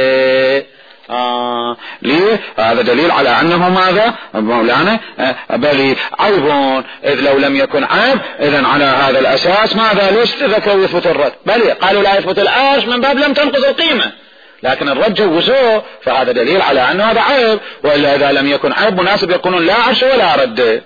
[SPEAKER 1] ليه؟ هذا دليل على أنه ماذا مولانا بل عيب، إذ لو لم يكن عيب إذن على هذا الأساس ماذا ليش ذكروا يثبت الرد؟ بل قالوا لا يثبت الأرش من باب لم تنقص القيمة، لكن الرد جوزوه، فهذا دليل على أنه هذا عيب، وإلا إذا لم يكن عيب مناسب يكونون لا عرش ولا رد.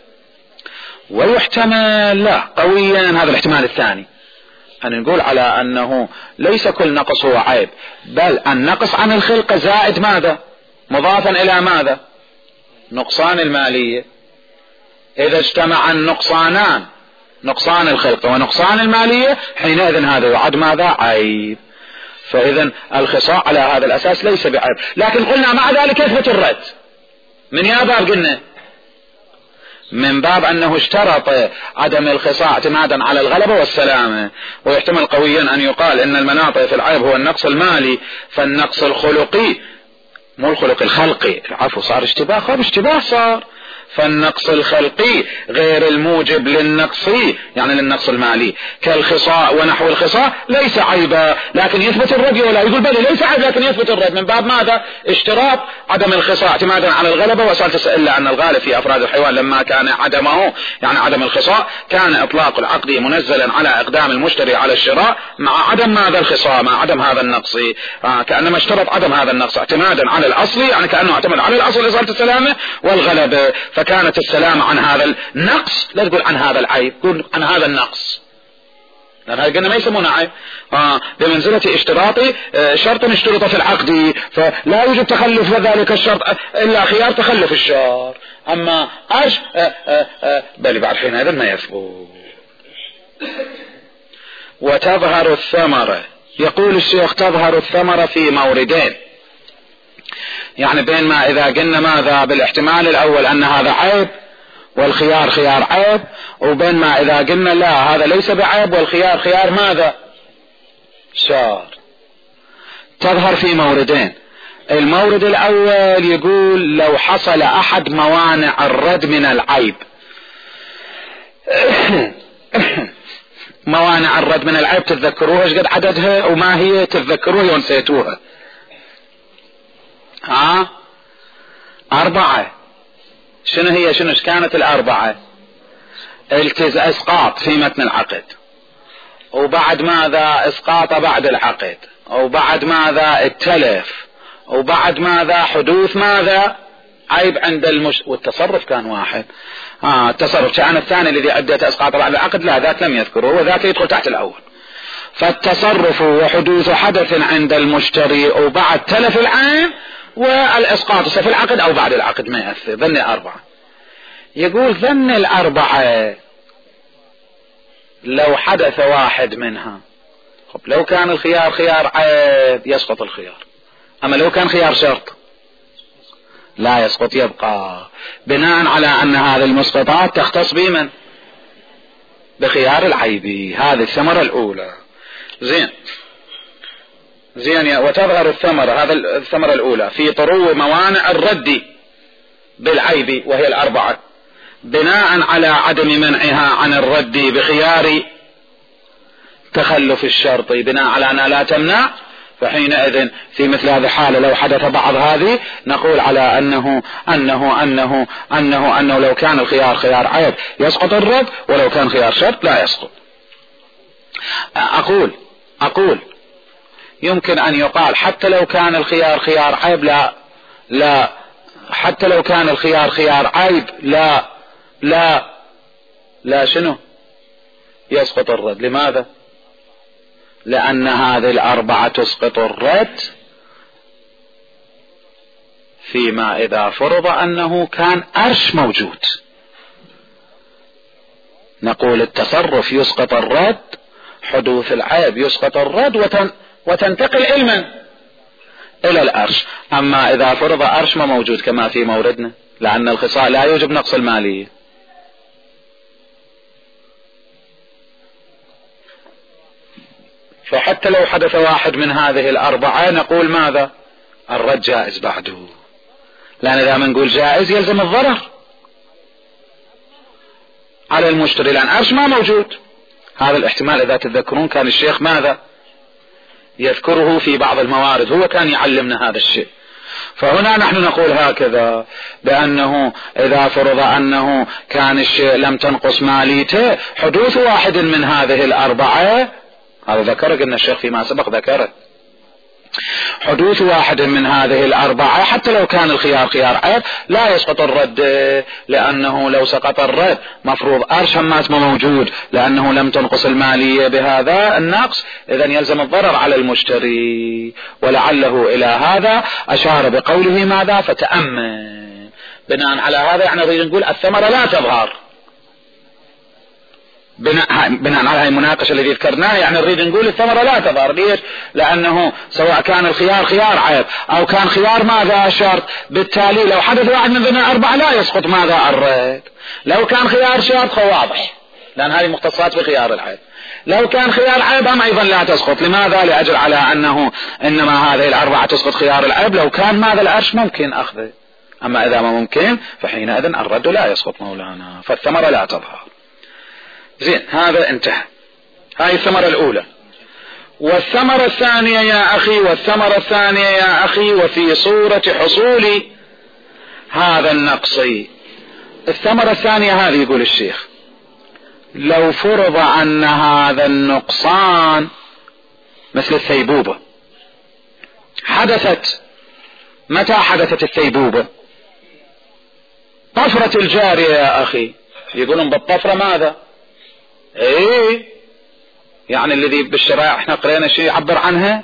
[SPEAKER 1] ويحتمل لا قويا هذا الاحتمال الثاني، أن نقول على أنه ليس كل نقص هو عيب، بل النقص عن الخلقة زائد ماذا مضافا إلى ماذا نقصان المالية. إذا اجتمع النقصانان، نقصان الخلقة ونقصان المالية، حينئذ هذا يعد ماذا عيب. فإذا الخصاء على هذا الأساس ليس بعيب، لكن قلنا مع ذلك يثبت الرد من يا باب؟ قلنا من باب أنه اشترط عدم الخصاء اعتمادا على الغلبة والسلامة. ويحتمل قويا أن يقال إن المناطق في العيب هو النقص المالي، فالنقص الخلقي مو الخلق الخلقي، العفو صار اشتباه، خب اشتباه صار، فالنقص الخلقي غير الموجب للنقصي يعني للنقص المالي كالخصاء ونحو الخصاء ليس عيبا، لكن يثبت الرد ولا يقول بل ليس عيب لكن يثبت الرد من باب ماذا اشتراط عدم الخصاء اعتمادا على الغلبة. وسألت إلا أن الغالب في أفراد الحيوان لما كان عدمه يعني عدم الخصاء كان إطلاق العقد منزلا على إقدام المشتري على الشراء مع عدم ماذا الخصاء، مع عدم هذا النقص، كأنما اشترط عدم هذا النقص اعتمادا على الأصل، يعني كأنه اعتمد على الأصل إزالة السلامة والغلبة، فكانت السلامة عن هذا النقص، لا تقول عن هذا العيب، قول عن هذا النقص، لأن هذا قلنا ما يسمونه عيب، بمنزلة اشتراطي شرط اشترط في العقد، فلا يوجد تخلف ذلك الشرط إلا خيار تخلف الشرط. أما بل بعد حين هذا ما يثبت. وتظهر الثمرة، يقول الشيخ تظهر الثمرة في موردين، يعني بين ما إذا قلنا ماذا بالاحتمال الأول أن هذا عيب والخيار خيار عيب، وبين ما إذا قلنا لا هذا ليس بعيب والخيار خيار ماذا شار. تظهر في موردين. المورد الأول يقول لو حصل أحد موانع الرد من العيب موانع الرد من العيب تتذكروها ايش قد عددها وما هي؟ تتذكروها ونسيتوها؟ 4. شنو هي؟ شنو كانت ال4؟ اسقاط في متن العقد، وبعد ماذا اسقاط بعد العقد، وبعد ماذا التلف، وبعد ماذا حدوث ماذا عيب عند والتصرف كان واحد. التصرف كان الثاني الذي أدت اسقاط بعد العقد لا ذاك لم يذكره وذاك يدخل تحت الأول. فالتصرف وحدوث حدث عند المشتري وبعد تلف العين والاسقاط في العقد او بعد العقد ما يأثر. ظن 4. يقول ظن 4 لو حدث واحد منها، لو كان الخيار خيار عيب يسقط الخيار، اما لو كان خيار شرط لا يسقط يبقى، بناء على ان هذه المسقطات تختص بمن؟ بخيار العيبي. هذه الثمرة الاولى. زين وتظهر الثمرة، هذا الثمرة الأولى في طرو موانع الرد بالعيب وهي 4 بناء على عدم منعها عن الرد بخيار تخلف الشرط، بناء على أنها لا تمنع فحينئذ في مثل هذه الحالة لو حدث بعض هذه نقول على أنه لو كان الخيار خيار عيب يسقط الرد، ولو كان خيار شرط لا يسقط. أقول يمكن أن يقال حتى لو كان الخيار خيار عيب لا حتى لو كان الخيار خيار عيب لا شنو يسقط الرد. لماذا؟ لأن هذه الأربعة تسقط الرد فيما إذا فرض أنه كان أرش موجود. نقول التصرف يسقط الرد، حدوث العيب يسقط الرد، وتنتقل علما إلى الأرش. أما إذا فرض أرش ما موجود كما في موردنا، لأن الخصال لا يوجب نقص المالية. فحتى لو حدث واحد من هذه الأربعة نقول ماذا؟ الرد جائز بعده، لأن إذا ما نقول جائز يلزم الضرر على المشتري، لأن أرش ما موجود. هذا الاحتمال إذا تتذكرون كان الشيخ ماذا يذكره في بعض الموارد، هو كان يعلمنا هذا الشيء. فهنا نحن نقول هكذا، بأنه إذا فرض أنه كان الشيء لم تنقص ماليته، حدوث واحد من هذه الأربعة، هذا ذكره قلنا الشيخ فيما سبق ذكره، حدوث واحد من هذه الأربعة حتى لو كان الخيار خيار عيب لا يسقط الرد، لأنه لو سقط الرد مفروض أرش همات ما موجود، لأنه لم تنقص المالية بهذا النقص، إذن يلزم الضرر على المشتري. ولعله إلى هذا أشار بقوله ماذا؟ فتأمن. بناء على هذا يعني نريد نقول الثمرة لا تظهر. بناء على هذه المناقشة الذي ذكرناها يعني نريد نقول الثمرة لا تظهر. ليش؟ لأنه سواء كان الخيار خيار عيب أو كان خيار ماذا شرط، بالتالي لو حدث واحد من ضمن الأربعة لا يسقط ماذا الرد. لو كان خيار شرط واضح، لأن هذه مختصات بخيار العيب. لو كان خيار عيب هم أيضا لا تسقط. لماذا؟ لأجل على أنه إنما هذه الأربعة تسقط خيار العيب لو كان ماذا الأرش ممكن أخذه، أما إذا ما ممكن فحينئذ الرد لا يسقط مولانا، فالثمرة لا تظهر. زين، هذا انتهى. هاي الثمرة الأولى. والثمرة الثانية يا أخي وفي صورة حصول هذا النقص. الثمرة الثانية هذه يقول الشيخ لو فرض أن هذا النقصان مثل الثيبوبة حدثت. متى حدثت الثيبوبة؟ طفرة الجارية يا أخي. يقولون بالطفرة ماذا؟ ايه يعني الذي بالشرائع احنا قرينا شيء يعبر عنها،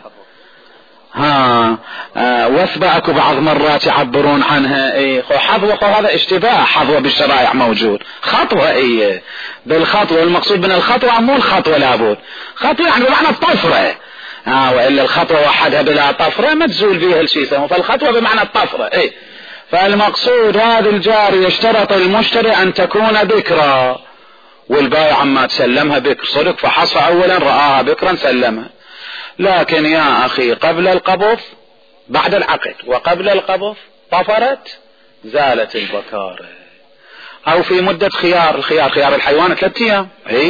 [SPEAKER 1] واثبعك بعض مرات يعبرون عنها ايه حظوة. هذا اشتباه، حظوة بالشرائع موجود، خطوة ايه بالخطوة، المقصود من الخطوة مو الخطوة لابد، خطوة يعني بمعنى الطفرة، وإلا الخطوة وحدها بلا طفرة ما تزول فيها الشيء، فالخطوة بمعنى الطفرة ايه. فالمقصود هذا الجاري يشترط المشتري ان تكون بكرا، والبائع ما تسلمها بكر صدق، فحصى اولا رآها بكرا سلمها. لكن يا اخي قبل القبض بعد العقد وقبل القبض طفرت، زالت البكارة. او في مدة خيار الحيوان 3 ايام،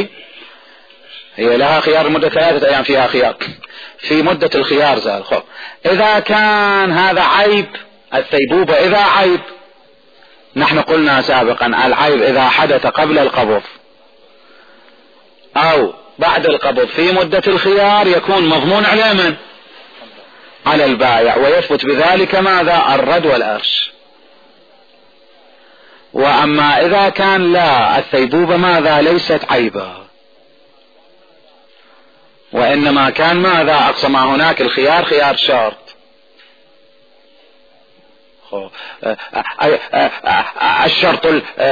[SPEAKER 1] هي لها خيار مدة 3 ايام فيها خيار، في مدة الخيار زال. اذا كان هذا عيب الثيبوبة، اذا عيب نحن قلنا سابقا العيب اذا حدث قبل القبض او بعد القبض في مدة الخيار يكون مضمون على من؟ على البائع، ويثبت بذلك ماذا؟ الرد والأرش. واما اذا كان لا، الثيبوبة ماذا؟ ليست عيبا، وانما كان ماذا؟ اقصى ما هناك الخيار خيار شرط. الشرط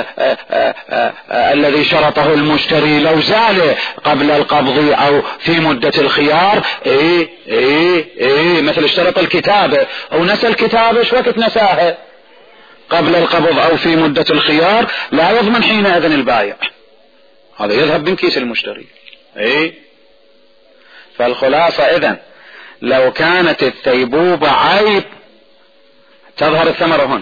[SPEAKER 1] الذي شرطه المشتري لو زال قبل القبض او في مدة الخيار مثل اشترط الكتابة او نسى الكتابة، شو وقت نساها؟ قبل القبض او في مدة الخيار، لا يضمن حينئذ البائع، هذا يذهب من كيس المشتري. فالخلاصة اذن لو كانت الثيبوبة عيب تظهر الثمرة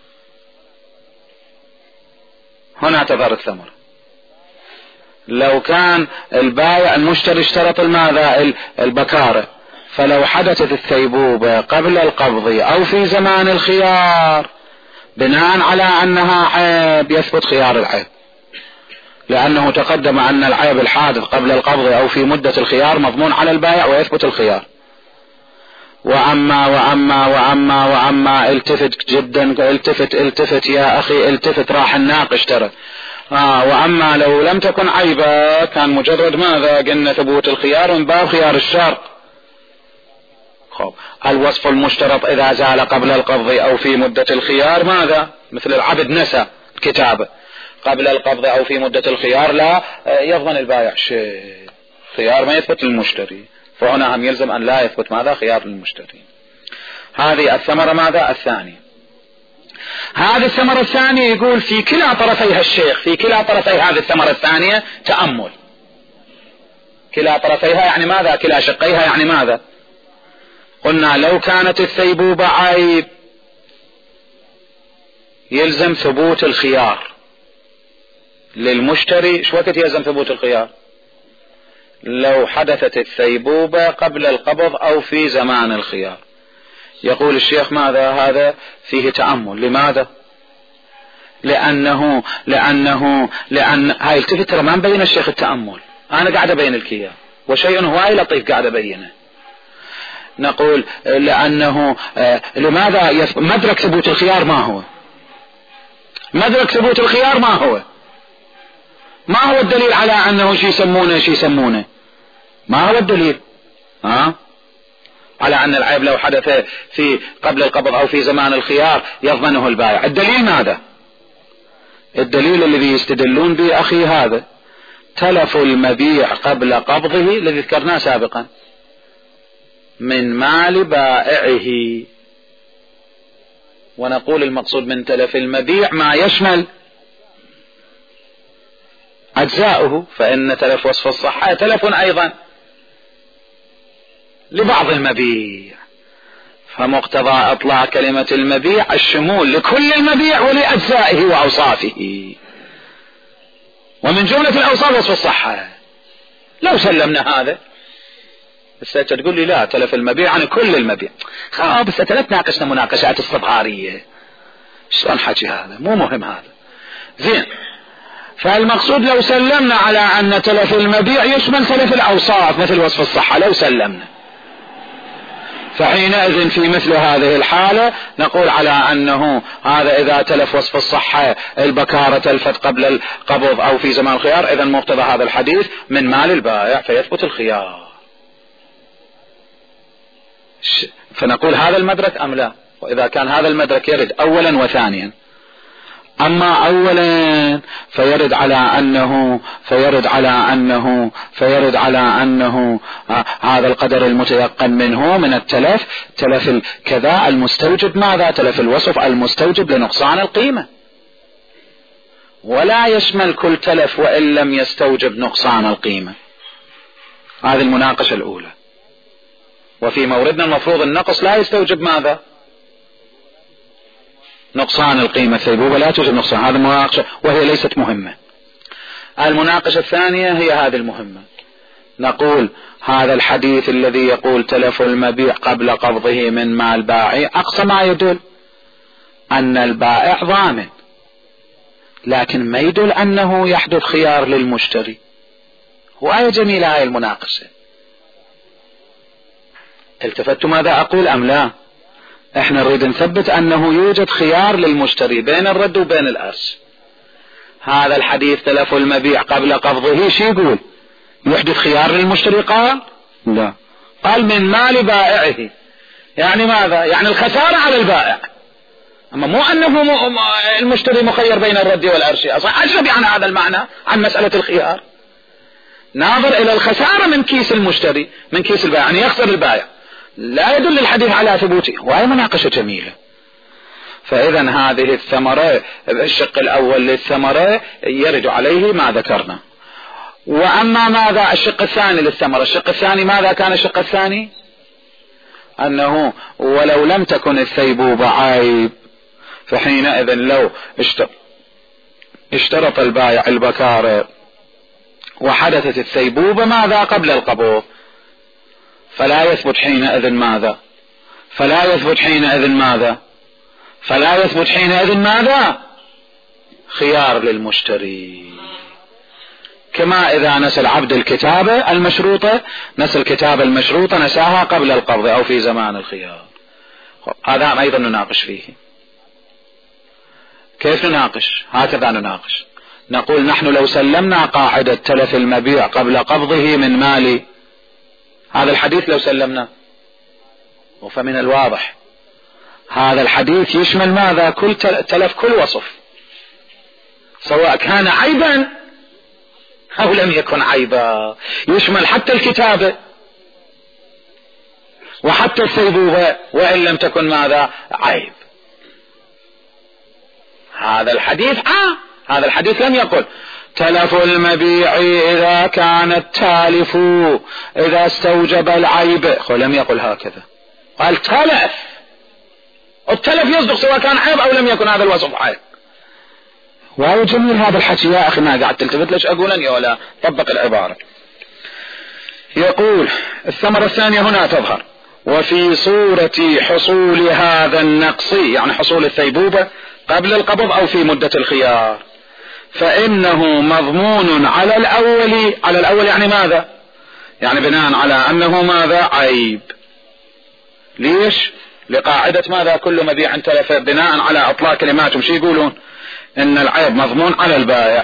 [SPEAKER 1] هنا تظهر الثمرة. لو كان البائع المشتري اشترط الماذا؟ البكارة، فلو حدثت الثيبوبة قبل القبض او في زمان الخيار بناء على انها عيب يثبت خيار العيب، لانه تقدم ان العيب الحادث قبل القبض او في مدة الخيار مضمون على البائع ويثبت الخيار. وأما التفت جدا، التفت يا أخي التفت، راح الناقش ترى. وأما لو لم تكن عيبة كان مجرد ماذا؟ قلنا ثبوت الخيار من باب خيار الشرط. الوصف المشترط إذا زال قبل القبض أو في مدة الخيار ماذا؟ مثل العبد نسى كتابه قبل القبض أو في مدة الخيار لا يضمن البائع شيء، خيار ما يثبت للمشتري، فهنا هم يلزم أن لا يثبت ماذا؟ خيار للمشتري. هذه الثمرة ماذا؟ الثانية. هذه الثمرة الثانية يقول في كلا طرفيها الشيخ، في كلا طرفي هذه الثمرة الثانية تأمل. كلا طرفيها يعني ماذا؟ كلا شقيها يعني ماذا؟ قلنا لو كانت الثيبوبة عيب يلزم ثبوت الخيار للمشتري. شو وقت يلزم ثبوت الخيار؟ لو حدثت الثيبوبة قبل القبض او في زمان الخيار. يقول الشيخ ماذا؟ هذا فيه تأمل. لماذا؟ لأن هاي التفت ترى ما مبين الشيخ التأمل، أنا قاعد أبين لك إياه وشيء هواي لطيف قاعد أبينه. نقول لأنه لماذا مدرك ثبوت الخيار ما هو؟ مدرك ثبوت الخيار ما هو؟ ما هو الدليل على أنه شي يسمونه؟ ما هو الدليل؟ على أن العيب لو حدث في قبل القبض أو في زمان الخيار يضمنه البائع. الدليل ماذا؟ الدليل الذي يستدلون به أخي هذا تلف المبيع قبل قبضه الذي ذكرناه سابقا من مال بائعه. ونقول المقصود من تلف المبيع ما يشمل أجزاؤه، فإن تلف وصف الصحة تلف أيضا لبعض المبيع، فمقتضى اطلاع كلمة المبيع الشمول لكل المبيع ولأجزائه وأوصافه، ومن جملة الأوصاف وصف الصحة. لو سلمنا هذا بس تقول لي لا تلف المبيع عن كل المبيع، بس تناقشنا مناقشات الصبغارية، شلون حكي هذا؟ مو مهم هذا. زين، فالمقصود لو سلمنا على أن تلف المبيع يشمل تلف الأوصاف مثل وصف الصحة، لو سلمنا فحينئذ في مثل هذه الحالة نقول على أنه هذا إذا تلف وصف الصحة البكارة تلفت قبل القبض أو في زمان الخيار، إذا مقتضى هذا الحديث من مال البائع فيثبت الخيار. فنقول هذا المدرك أم لا؟ وإذا كان هذا المدرك يرد أولا وثانيا. أما أولا فيرد على أنه هذا القدر المتيقن منه من التلف، تلف كذا المستوجب ماذا؟ تلف الوصف المستوجب لنقصان القيمة، ولا يشمل كل تلف وإن لم يستوجب نقصان القيمة. هذه المناقشة الأولى. وفي موردنا المفروض النقص لا يستوجب ماذا؟ نقصان القيمة. الثيبوبة لا توجب نقصان، هذا مناقشة وهي ليست مهمة. المناقشة الثانية هي هذه المهمة. نقول هذا الحديث الذي يقول تلف المبيع قبل قبضه من مال بائع أقصى ما يدل أن البائع ضامن، لكن ما يدل أنه يحدث خيار للمشتري. وآية جميلة هاي المناقشة. التفتوا ماذا أقول أم لا؟ احنا نريد نثبت أنه يوجد خيار للمشتري بين الرد وبين الأرش. هذا الحديث تلف المبيع قبل قبضه شي يقول؟ يحدث خيار للمشتري؟ قال لا، قال من مال بائعه. يعني ماذا؟ يعني الخسارة على البائع، أما مو أنه المشتري مخير بين الرد والأرش. أصلا أجنبي عن هذا المعنى، عن مسألة الخيار. ناظر إلى الخسارة من كيس المشتري، من كيس البائع، يعني يخسر البائع. لا يدل الحديث على ثبوته، وهي مناقشة جميلة. فإذا هذه الثمرة، الشق الأول للثمرة يرد عليه ما ذكرنا. وأما ماذا الشق الثاني للثمرة؟ الشق الثاني ماذا كان الشق الثاني؟ أنه ولو لم تكن الثيبوبة عيب فحينئذ لو اشترط البائع البكارة وحدثت الثيبوبة ماذا؟ قبل القبض، فلا يثبت حينئذ ماذا؟ فلا يثبت حينئذ ماذا؟ فلا يثبت حينئذ ماذا؟ خيار للمشتري. كما إذا نسى العبد الكتابة المشروطة، نسى الكتابة المشروطة نساها قبل القبض أو في زمان الخيار. هذا أيضا نناقش فيه. كيف نناقش؟ هكذا نناقش. نقول نحن لو سلمنا قاعدة تلف المبيع قبل قبضه من مالي، هذا الحديث لو سلمنا، فمن الواضح هذا الحديث يشمل ماذا؟ كل تلف كل وصف، سواء كان عيبا أو لم يكن عيبا، يشمل حتى الكتابة وحتى الثيبوبة وإن لم تكن ماذا؟ عيب. هذا الحديث هذا الحديث لم يقل تلف المبيع إذا كان التالف إذا استوجب العيب، لم يقل هكذا، قال تلف. التلف يصدق سواء كان عيب أو لم يكن هذا الوصف عيب. وهو جميل هذا الحكي يا أخي، ما قاعد تلتفت ليش أقولني ولا طبق العبارة. يقول الثمرة الثانية هنا تظهر وفي صورة حصول هذا النقص، يعني حصول الثيبوبة قبل القبض أو في مدة الخيار، فإنه مضمون على الأول. على الأول يعني ماذا؟ يعني بناء على أنه ماذا؟ عيب. ليش؟ لقاعدة ماذا؟ كل مبيع تلف، بناء على أطلاق كلماتهم شي يقولون إن العيب مضمون على البائع،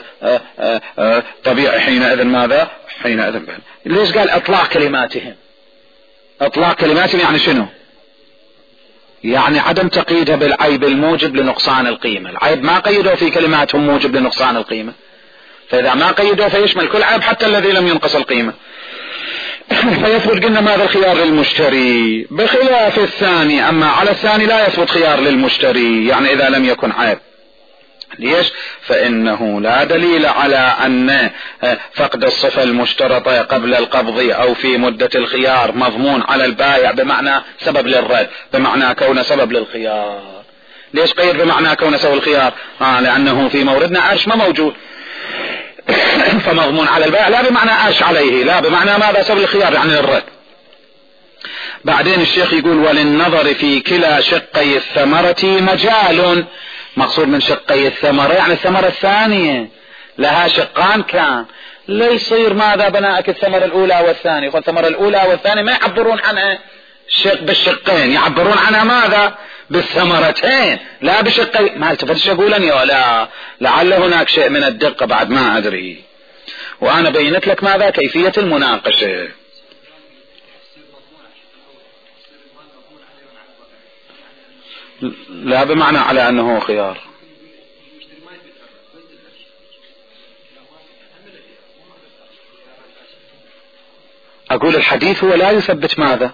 [SPEAKER 1] طبيعي حينئذ ماذا؟ حينئذ بين. ليش قال أطلاق كلماتهم؟ أطلاق كلماتهم يعني شنو؟ يعني عدم تقييدها بالعيب الموجب لنقصان القيمة. العيب ما قيدوا في كلماتهم موجب لنقصان القيمة، فإذا ما قيدوا فيشمل كل عيب حتى الذي لم ينقص القيمة. فيثبت قلنا ماذا؟ الخيار للمشتري، بخلاف الثاني. أما على الثاني لا يثبت خيار للمشتري، يعني إذا لم يكن عيب. ليش؟ فإنه لا دليل على أن فقد الصفة المشترطة قبل القبض أو في مدة الخيار مضمون على البائع بمعنى سبب للرد، بمعنى كون سبب للخيار. ليش قيد بمعنى كون سبب الخيار؟ لأنه في موردنا عرش ما موجود، فمضمون على البائع لا بمعنى عرش عليه، لا بمعنى ماذا؟ سبب الخيار يعني الرد. بعدين الشيخ يقول وللنظر في كلا شقي الثمرة مجال. مقصود من شقي الثمرة يعني الثمرة الثانية لها شقان، كان لا يصير ماذا بناءك الثمرة الأولى والثانية، والثمرة الأولى والثانية ما يعبرون عنها بالشقين، يعبرون عنها ماذا؟ بالثمرتين لا بشقي. ما التفتش أقولني ولا لعل هناك شيء من الدقة بعد ما أدري، وأنا بينت لك ماذا؟ كيفية المناقشة. لا بمعنى على أنه خيار. أقول الحديث هو لا يثبت ماذا؟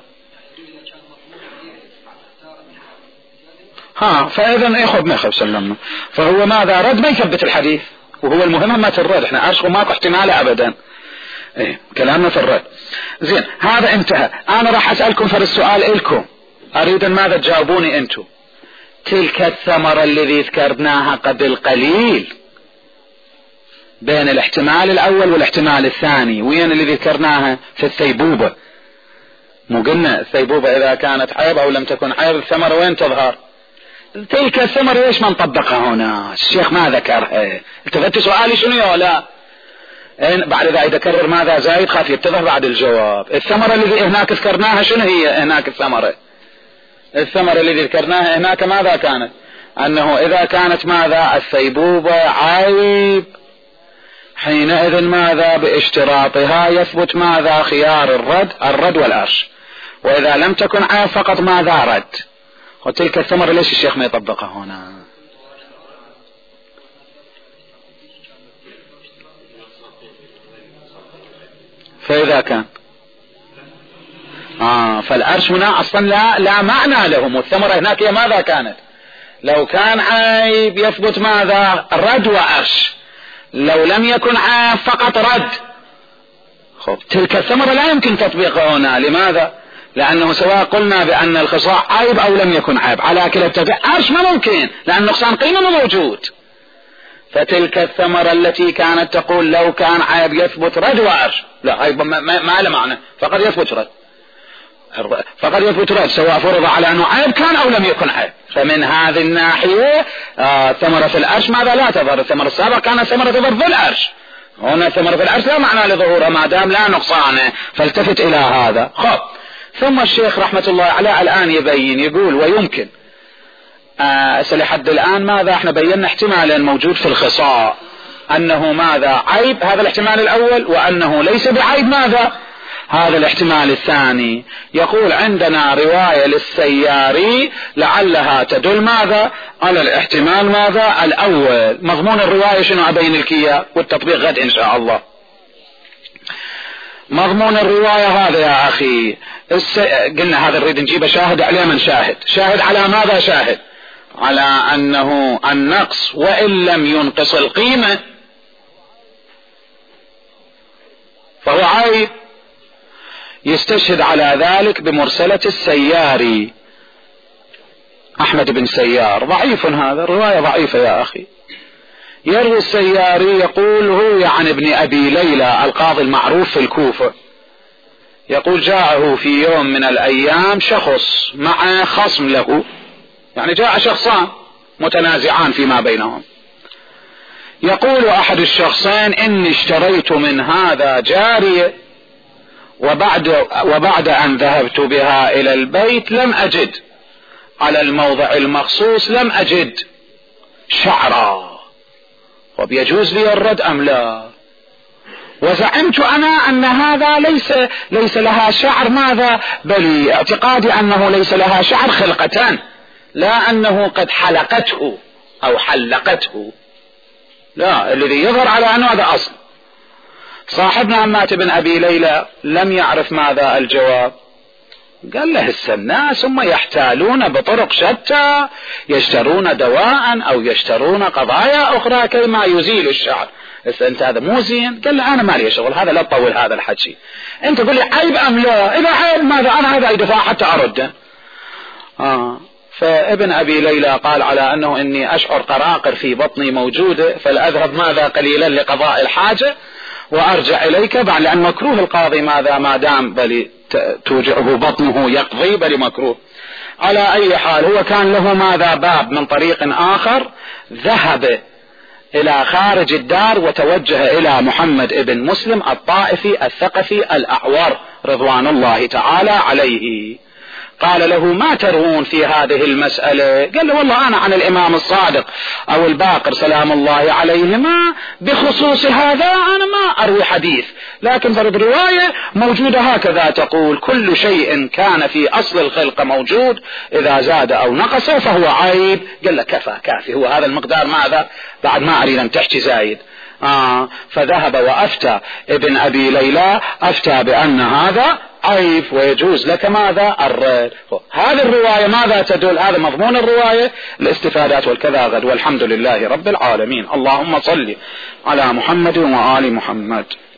[SPEAKER 1] فإذا ما يخف سلمنا، فهو ماذا؟ رد ما يثبت الحديث، وهو المهم ما الرد. احنا أرشق ماكو احتمال أبدا، كلامنا في الرد. زين هذا انتهى. أنا راح أسألكم فرد السؤال إلكم، أريد ماذا تجاوبوني أنتم. تلك الثمرة الذي ذكرناها قبل قليل بين الاحتمال الأول والاحتمال الثاني، وين اللي ذكرناها؟ في الثيبوبة. مو قلنا الثيبوبة إذا كانت عيب أو لم تكن عيب الثمرة وين تظهر؟ تلك الثمرة ليش ما نطبقها هنا؟ الشيخ ما ذكرها. التفت سؤالي شنو ولا؟ بعد إذا يتكرر ماذا زايد خاف يتضح بعد الجواب. الثمرة اللي هناك ذكرناها شنو هي هناك؟ الثمرة اللي ذكرناها هناك ماذا كانت؟ أنه إذا كانت ماذا؟ الثيبوبة عيب، حينئذ ماذا؟ باشتراطها يثبت ماذا؟ خيار الرد والأرش. وإذا لم تكن عيب فقط ماذا؟ رد. وتلك الثمرة ليش الشيخ ما يطبقها هنا؟ فإذا كان فالأرش هنا أصلا لا معنى لهم، والثمرة هناك هي ماذا كانت؟ لو كان عيب يثبت ماذا؟ رد وأرش، لو لم يكن عيب فقط رد. تلك الثمرة لا يمكن تطبيقها هنا. لماذا؟ لأنه سواء قلنا بأن الخصاء عيب أو لم يكن عيب على كلا التفعيل أرش ما ممكن، لأن نقصان قيمة ما موجود. فتلك الثمرة التي كانت تقول لو كان عيب يثبت رد وأرش، لا عيب ما له معنى، فقد يثبت رد. فقد يثبت رد سواء فرض على أنه عيب كان أو لم يكن عيب. فمن هذه الناحية ثمرة العرش ماذا لا تظهر؟ الثمرة السابقة كانت ثمرة ظرف العرش، هنا ثمرة العرش لا معنى لظهورها ما دام لا نقصان، فالتفت إلى هذا. خب، ثم الشيخ رحمة الله عليه الآن يبين يقول ويمكن لحد الآن ماذا احنا بينا احتمالا موجود في الخصاء أنه ماذا عيب، هذا الاحتمال الأول، وأنه ليس بعيب ماذا هذا الاحتمال الثاني. يقول عندنا رواية للسياري لعلها تدل ماذا على الاحتمال ماذا الأول. مضمون الرواية شنو أبين الكيا والتطبيق غد إن شاء الله. مضمون الرواية هذا يا أخي قلنا هذا نريد نجيب شاهد عليه من شاهد على ماذا؟ شاهد على أنه النقص وإن لم ينقص القيمة فهو عيب. يستشهد على ذلك بمرسلة السياري أحمد بن سيار، ضعيف هذا، الرواية ضعيفة يا أخي. يروي السياري يقول هو عن ابن أبي ليلى القاضي المعروف في الكوفة، يقول جاءه في يوم من الأيام شخص مع خصم له، يعني جاء شخصان متنازعان فيما بينهم. يقول أحد الشخصين إني اشتريت من هذا جارية وبعد أن ذهبت بها إلى البيت لم أجد على الموضع المخصوص لم أجد شعرا، وبيجوز لي الرد أم لا؟ وزعمت أنا أن هذا ليس لها شعر ماذا، بل اعتقادي أنه ليس لها شعر خلقتان، لا أنه قد حلقته أو حلقته، لا، الذي يظهر على أنه هذا أصل. صاحبنا عمات بن أبي ليلى لم يعرف ماذا الجواب، قال له الناس هم يحتالون بطرق شتى، يشترون دواء أو يشترون قضايا أخرى كيما يزيل الشعر، انت هذا مو زين. قال له أنا مالي شغل، هذا لا تطول هذا الحكي، انت قل لي عيب أم لا، إذا عيب ماذا أنا هذا يدفع حتى أرده. فابن أبي ليلى قال على أنه إني أشعر قراقر في بطني موجودة، فلأذهب ماذا قليلا لقضاء الحاجة وأرجع إليك بعد، لأن مكروه القاضي ماذا ما دام بل توجعه بطنه يقضي بل مكروه. على أي حال هو كان له ماذا باب من طريق آخر، ذهب إلى خارج الدار وتوجه إلى محمد ابن مسلم الطائفي الثقفي الأعور رضوان الله تعالى عليه. قال له ما تروون في هذه المسألة؟ قال له والله أنا عن الإمام الصادق أو الباقر سلام الله عليهما بخصوص هذا أنا ما أروي حديث، لكن برد رواية موجودة هكذا تقول كل شيء كان في أصل الخلق موجود، إذا زاد أو نقص فهو عيب. قال له كفى كافي، هو هذا المقدار ماذا، بعد ما أريد أن تحكي زايد. فذهب وأفتى ابن أبي ليلى، أفتى بأن هذا عيب ويجوز لك ماذا الرد. هذه الرواية ماذا تدل؟ هذا مضمون الرواية، الاستفادات والكذا غد، والحمد لله رب العالمين. اللهم صل على محمد وآل محمد.